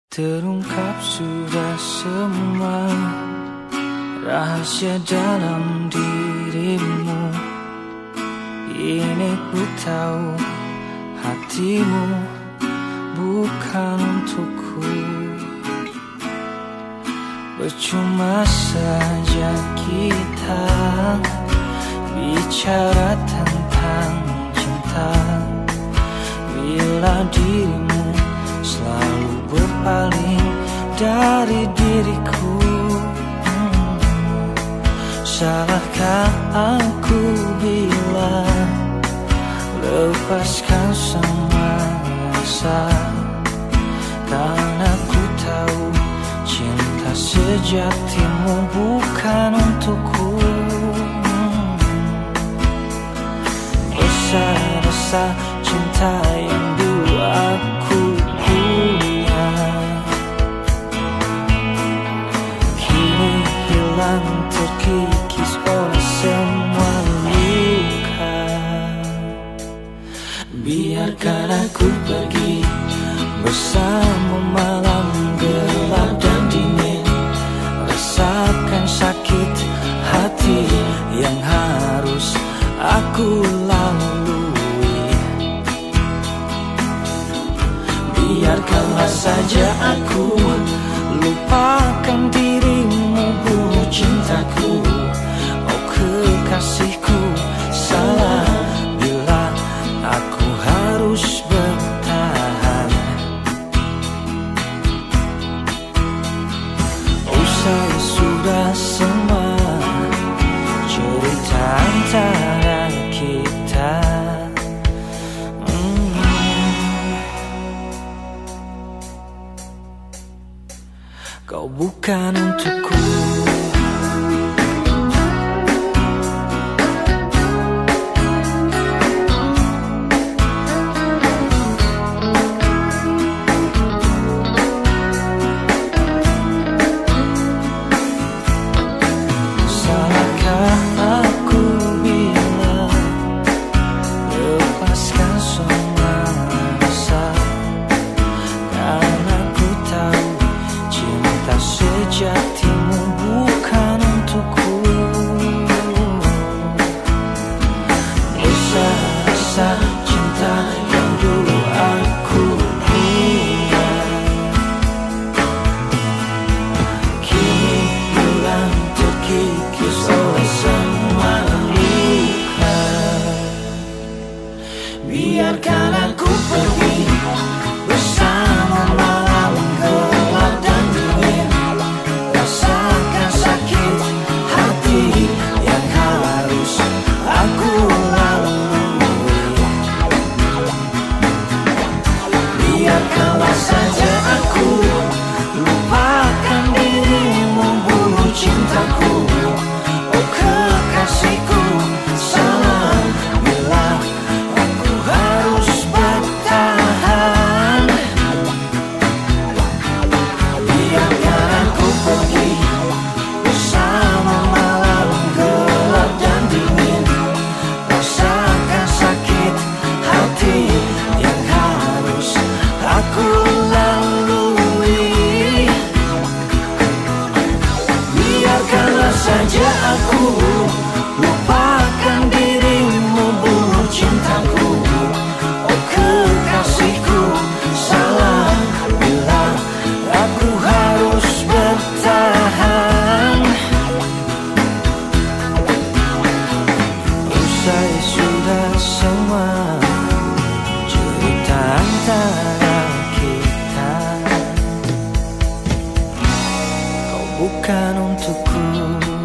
Terungkap sudah semua rahasia dalam dirimu. Ini ku tahu hatimu bukan untukku. Percuma saja kita bicara tentang cinta bila dirimu selalu berpaling dari diriku. Salahkah aku bila lepaskan semua rasa? Karena ku tahu cinta sejatimu bukan untukku. Rasa-rasa cinta yang dulu aku punya kini hilang terkikis oleh semua luka. Biarkan aku pergi bersama malam gelap dan dingin, rasakan sakit hati yang harus aku lalui. Biarkanlah saja aku lupakan dirimu, bunuh cintaku. Oh kekasihku, salah bila aku harus bertahan. Usai sudah semua cerita antara kita. Kau bukan untukku. Salahkah aku bila lepaskan semua rasa? Karena ku tahu cinta sejatimu bukan untukku. Rasa-rasa cinta yang dulu aku punya kini hilang terkikis oleh semua luka. Biarkan aku pergi bersama malam gelap dan dingin, rasakan sakit hati yang harus aku lalui. Biarkanlah saja aku lupakan dirimu, bunuh cintaku. Oh kekasihku, salah bila aku harus bertahan. Biarkan aku pergi bersama malam gelap dan dingin, rasakan sakit hati yang harus aku lalui. Biarkanlah saja aku lupakan dirimu, bunuh cintaku. Oh kekasihku, salah bila aku harus bertahan. Usai sudah semua cerita antara kita. Kau bukan untukku.